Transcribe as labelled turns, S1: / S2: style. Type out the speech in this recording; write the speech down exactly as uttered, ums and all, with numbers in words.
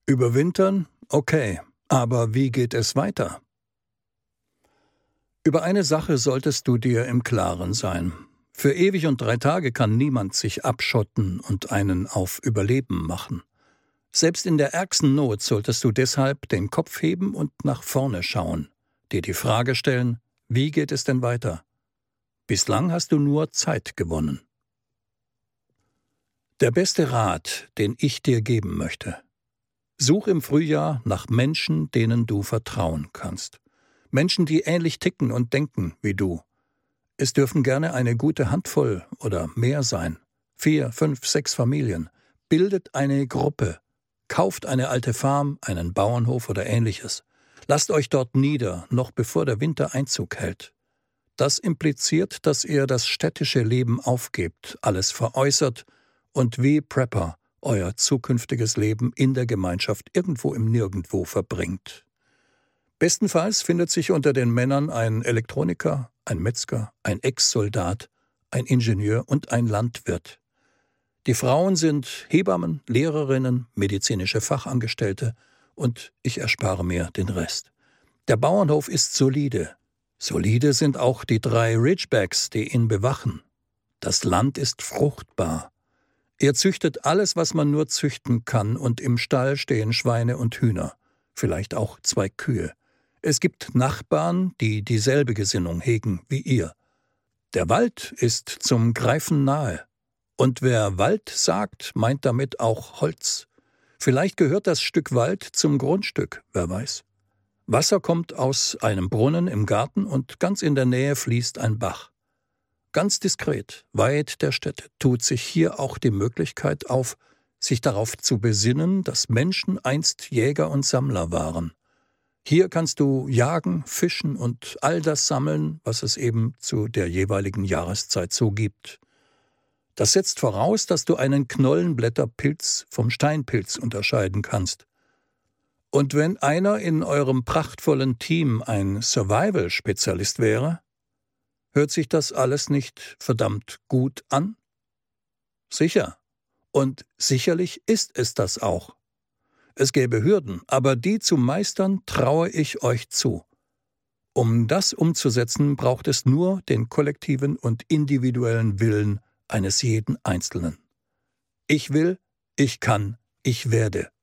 S1: Überwintern? Okay, aber wie geht es weiter? Über eine Sache solltest du dir im Klaren sein. Für ewig und drei Tage kann niemand sich abschotten und einen auf Überleben machen. Selbst in der ärgsten Not solltest du deshalb den Kopf heben und nach vorne schauen, dir die Frage stellen, wie geht es denn weiter? Bislang hast du nur Zeit gewonnen. Der beste Rat, den ich dir geben möchte: Such im Frühjahr nach Menschen, denen du vertrauen kannst. Menschen, die ähnlich ticken und denken wie du. Es dürfen gerne eine gute Handvoll oder mehr sein. Vier, fünf, sechs Familien. Bildet eine Gruppe. Kauft eine alte Farm, einen Bauernhof oder Ähnliches. Lasst euch dort nieder, noch bevor der Winter Einzug hält. Das impliziert, dass ihr das städtische Leben aufgebt, alles veräußert und wie Prepper euer zukünftiges Leben in der Gemeinschaft irgendwo im Nirgendwo verbringt. Bestenfalls findet sich unter den Männern ein Elektroniker, ein Metzger, ein Ex-Soldat, ein Ingenieur und ein Landwirt. Die Frauen sind Hebammen, Lehrerinnen, medizinische Fachangestellte und ich erspare mir den Rest. Der Bauernhof ist solide. Solide sind auch die drei Ridgebacks, die ihn bewachen. Das Land ist fruchtbar. Er züchtet alles, was man nur züchten kann, und im Stall stehen Schweine und Hühner, vielleicht auch zwei Kühe. Es gibt Nachbarn, die dieselbe Gesinnung hegen wie ihr. Der Wald ist zum Greifen nahe. Und wer Wald sagt, meint damit auch Holz. Vielleicht gehört das Stück Wald zum Grundstück, wer weiß. Wasser kommt aus einem Brunnen im Garten und ganz in der Nähe fließt ein Bach. Ganz diskret, weit der Städte, tut sich hier auch die Möglichkeit auf, sich darauf zu besinnen, dass Menschen einst Jäger und Sammler waren. Hier kannst du jagen, fischen und all das sammeln, was es eben zu der jeweiligen Jahreszeit so gibt. Das setzt voraus, dass du einen Knollenblätterpilz vom Steinpilz unterscheiden kannst. Und wenn einer in eurem prachtvollen Team ein Survival-Spezialist wäre, hört sich das alles nicht verdammt gut an? Sicher. Und sicherlich ist es das auch. Es gäbe Hürden, aber die zu meistern traue ich euch zu. Um das umzusetzen, braucht es nur den kollektiven und individuellen Willen eines jeden Einzelnen. Ich will, ich kann, ich werde.